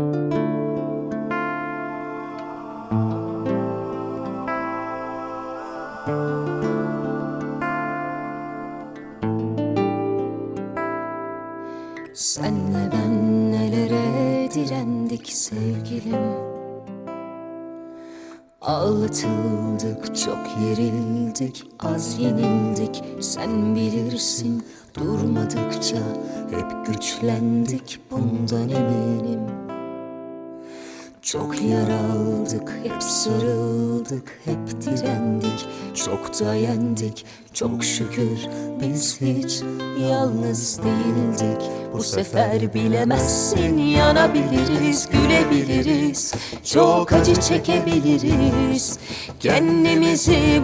Senle ben nelere direndik sevgilim. Ağlatıldık, çok yerildik, az yenildik. Sen bilirsin, durmadıkça hep güçlendik, bundan eminim. Çok yaraldık, hep sarıldık, hep direndik, çok da yendik. Çok şükür biz hiç yalnız değildik. Bu sefer bilemezsin, yanabiliriz, gülebiliriz, çok acı çekebiliriz, kendimizi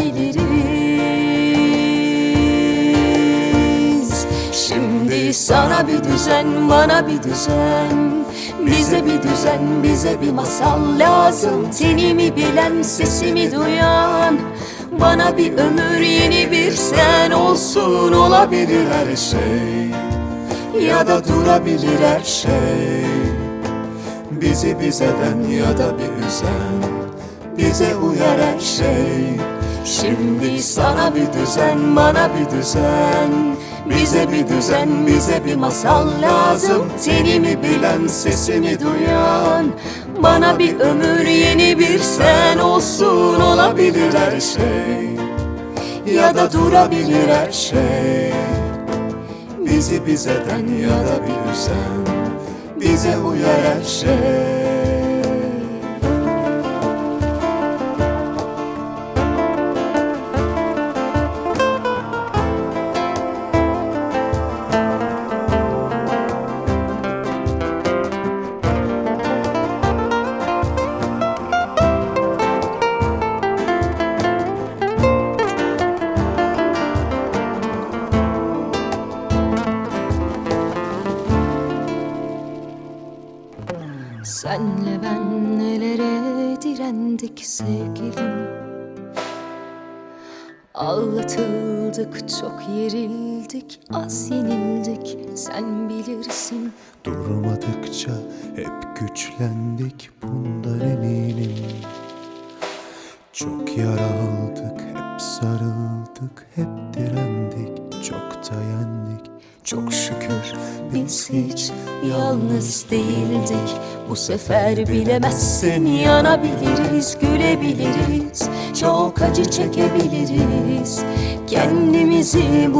bulabiliriz. Şimdi sana bir düzen, bana bir düzen, bize bir düzen, bize bir masal lazım. Tenimi bilen, sesimi duyan, bana bir ömür, yeni bir sen olsun. Olabilir her şey ya da durabilir her şey. Bizi bizeden ya da bir üzen, bize uyar her şey. Şimdi sana bir düzen, bana bir düzen, bize bir düzen, bize bir masal lazım. Tenimi bilen, sesimi duyan, bana bir ömür, yeni bir sen olsun. Olabilir her şey ya da durabilir her şey. Bizi bizeden ya da bir üzen, bize uyar her şey. Senle ben nelere direndik sevgilim. Ağlatıldık, çok yerildik, az yenildik. Sen bilirsin, durmadıkça hep güçlendik, bundan eminim. Çok yaraldık, hep sarıldık, hep direndik, çok da yendik. çok şükür biz hiç yalnız değildik. Bu sefer bilemezsin, yanabiliriz, gülebiliriz, çok acı çekebiliriz, kendimizi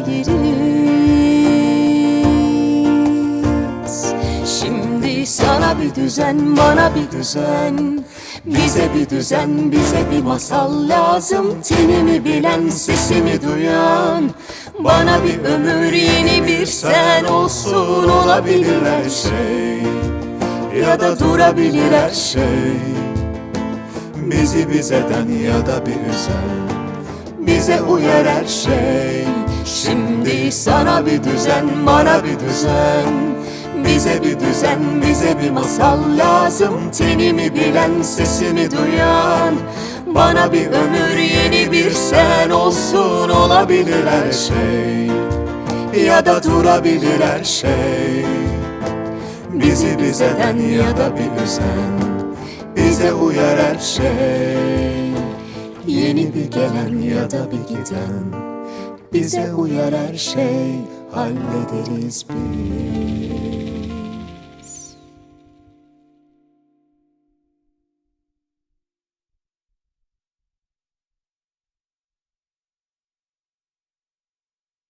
bulabiliriz. Şimdi sana bir düzen, bana bir düzen, bize bir düzen, bize bir masal lazım. Tenimi bilen, sesimi duyan, bana bir ömür, yeni bir sen olsun. Olabilir her şey ya da durabilir her şey. Bizi bizeden ya da bir üzen, Bize uyar her şey. Şimdi sana bir düzen, bana bir düzen, bize bir düzen, bize bir masal lazım. Tenimi bilen, sesimi duyan, bana bir ömür, yeni bir sen olsun. Olabilir her şey ya da durabilir her şey. bizi bizeden ya da bir üzen, bize uyar her şey. Yeni bir gelen ya da bir giden, bize uyar her şey. Hallederiz bir